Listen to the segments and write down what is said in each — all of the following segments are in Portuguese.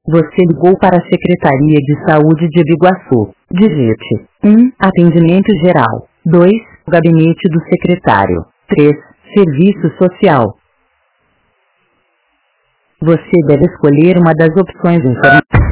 Você ligou para a Secretaria de Saúde de Biguaçu. Digite 1. Atendimento geral. 2. Gabinete do secretário. 3. Serviço social. Você deve escolher uma das opções informadas.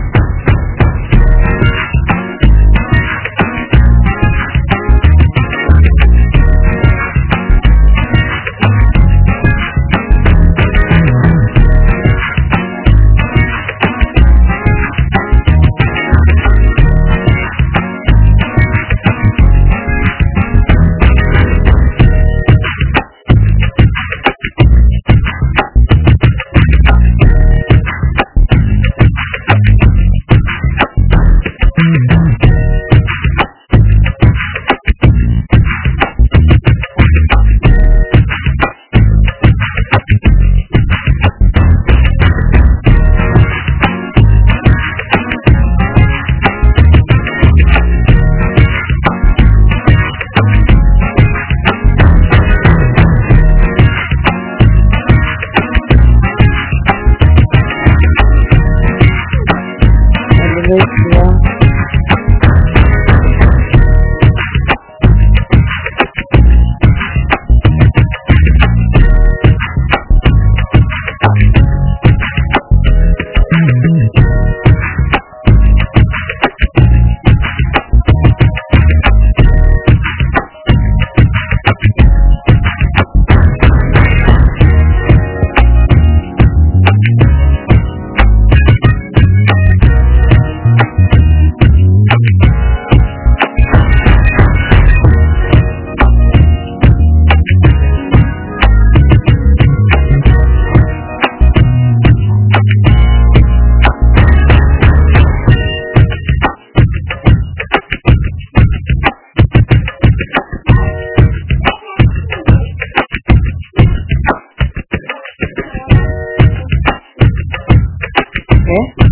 É?